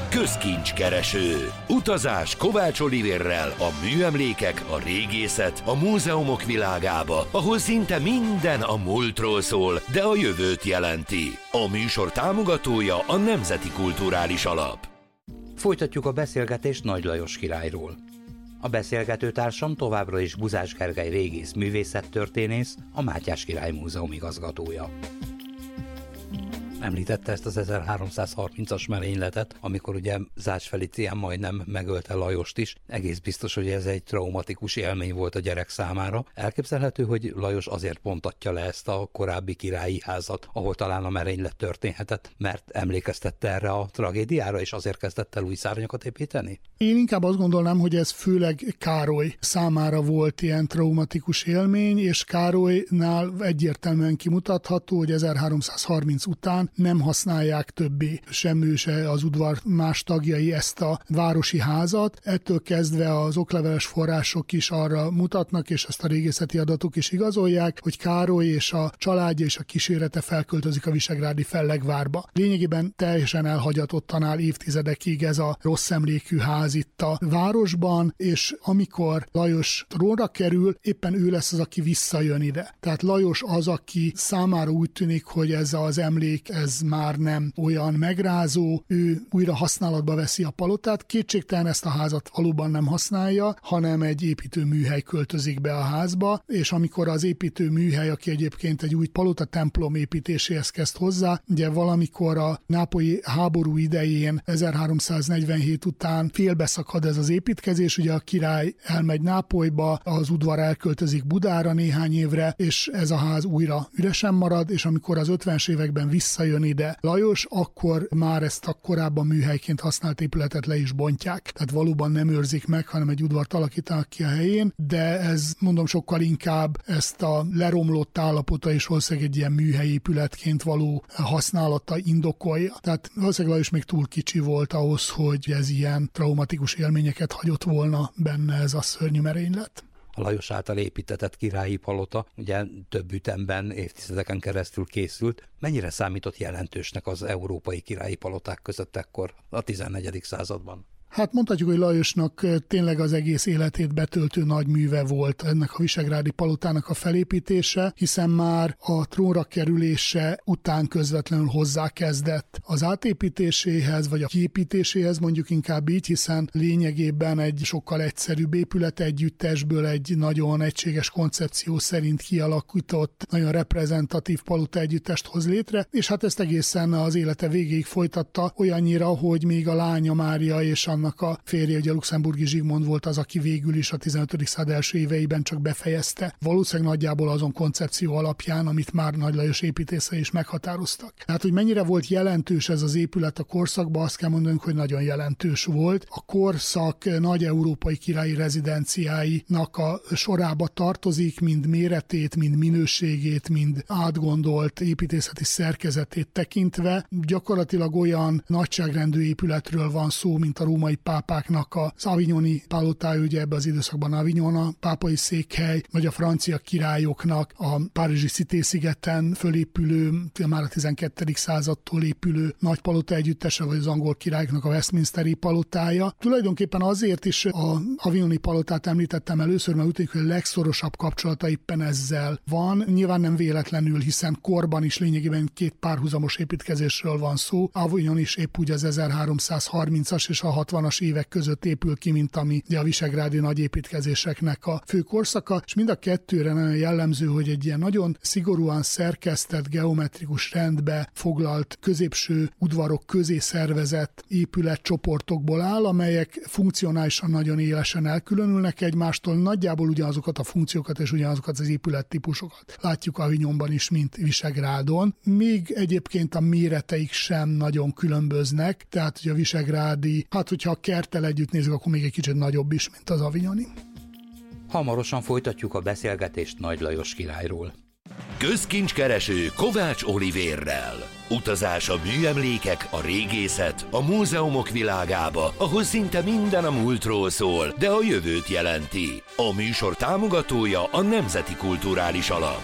Közkincskereső. Utazás Kovács Olivérrel a műemlékek, a régészet, a múzeumok világába, ahol szinte minden a múltról szól, de a jövőt jelenti. A műsor támogatója a Nemzeti Kulturális Alap. Folytatjuk a beszélgetést Nagy Lajos királyról. A beszélgető társam továbbra is Buzás Gergely régész művészettörténész, a Mátyás Király Múzeum igazgatója. Említette ezt az 1330-as merényletet, amikor ugye Zács Felicián majdnem megölte Lajost is. Egész biztos, hogy ez egy traumatikus élmény volt a gyerek számára. Elképzelhető, hogy Lajos azért pontatja le ezt a korábbi királyi házat, ahol talán a merénylet történhetett, mert emlékeztette erre a tragédiára, és azért kezdett el új szárnyakat építeni? Én inkább azt gondolnám, hogy ez főleg Károly számára volt ilyen traumatikus élmény, és Károlynál egyértelműen kimutatható, hogy 1330 után nem használják többé sem ő, se az udvar más tagjai ezt a városi házat. Ettől kezdve az okleveles források is arra mutatnak, és ezt a régészeti adatok is igazolják, hogy Károly és a családja és a kísérete felköltözik a visegrádi Fellegvárba. Lényegében teljesen elhagyatottan áll évtizedekig ez a rossz emlékű ház itt a városban, és amikor Lajos trónra kerül, éppen ő lesz az, aki visszajön ide. Tehát Lajos az, aki számára úgy tűnik, hogy ez az emlék, ez már nem olyan megrázó, ő újra használatba veszi a palotát. Kétségtelen ezt a házat valóban nem használja, hanem egy építőműhely költözik be a házba, és amikor az építőműhely, aki egyébként egy új palota templom építéséhez kezd hozzá, ugye valamikor a nápolyi háború idején 1347 után félbeszakad ez az építkezés, ugye a király elmegy Nápolyba, az udvar elköltözik Budára néhány évre, és ez a ház újra üresen marad, és amikor az 50-es években visszajön ide Lajos, akkor már ezt a korábban műhelyként használt épületet le is bontják. Tehát valóban nem őrzik meg, hanem egy udvart alakítanak ki a helyén, de ez mondom sokkal inkább ezt a leromlott állapota és valószínűleg egy ilyen műhelyépületként való használata indokolja. Tehát valószínűleg Lajos még túl kicsi volt ahhoz, hogy ez ilyen traumatikus élményeket hagyott volna benne ez a szörnyű merénylet. A Lajos által építetett királyi palota ugye több ütemben, évtizedeken keresztül készült. Mennyire számított jelentősnek az európai királyi paloták között ekkor a 14. században? Hát mondhatjuk, hogy Lajosnak tényleg az egész életét betöltő nagy műve volt ennek a visegrádi palotának a felépítése, hiszen már a trónra kerülése után közvetlenül hozzákezdett az átépítéséhez, vagy a kiépítéséhez, mondjuk inkább így, hiszen lényegében egy sokkal egyszerűbb épület együttesből egy nagyon egységes koncepció szerint kialakított, nagyon reprezentatív palota együttest hoz létre, és hát ezt egészen az élete végéig folytatta, olyannyira, hogy még a lánya Mária és annak a férje, ugye a luxemburgi Zsigmond volt az, aki végül is a 15. század első éveiben csak befejezte. Valószínűleg nagyjából azon koncepció alapján, amit már Nagy Lajos építészei is meghatároztak. Tehát, hogy mennyire volt jelentős ez az épület a korszakban, azt kell mondanunk, hogy nagyon jelentős volt. A korszak nagy európai királyi rezidenciáinak a sorába tartozik, mind méretét, mind minőségét, mind átgondolt építészeti szerkezetét tekintve. Gyakorlatilag olyan nagyságrendű épületről van szó, mint a római pápáknak az avignoni palotája, ugye ebben az időszakban Avignon a pápai székhely, vagy a francia királyoknak a párizsi Cité-szigeten fölépülő, már a 12. századtól épülő nagy palota együttese, vagy az angol királyoknak a Westminsteri palotája. Tulajdonképpen azért is az avignoni palotát említettem először, mert úgy tűnik, hogy a legszorosabb kapcsolata éppen ezzel van. Nyilván nem véletlenül, hiszen korban is lényegében két párhuzamos építkezésről van szó. Avignon is épp úgy az 1330-as és a 60-as évek között épül ki, mint ami a visegrádi nagy építkezéseknek a fő korszaka, és mind a kettőre nagyon jellemző, hogy egy ilyen nagyon szigorúan szerkesztett, geometrikus rendbe foglalt középső udvarok közé szervezett épületcsoportokból áll, amelyek funkcionálisan nagyon élesen elkülönülnek egymástól, nagyjából ugyanazokat a funkciókat és ugyanazokat az épülettípusokat látjuk Avignonban is, mint Visegrádon. Még egyébként a méreteik sem nagyon különböznek, tehát hogy a visegrádi, hát hogyha a kerttel együtt nézzük, akkor még egy kicsit nagyobb is, mint az avignoni. Hamarosan folytatjuk a beszélgetést Nagy Lajos királyról. Közkincskereső Kovács Olivérrel. Utazás a műemlékek, a régészet, a múzeumok világába, ahol szinte minden a múltról szól, de a jövőt jelenti. A műsor támogatója a Nemzeti Kulturális Alap.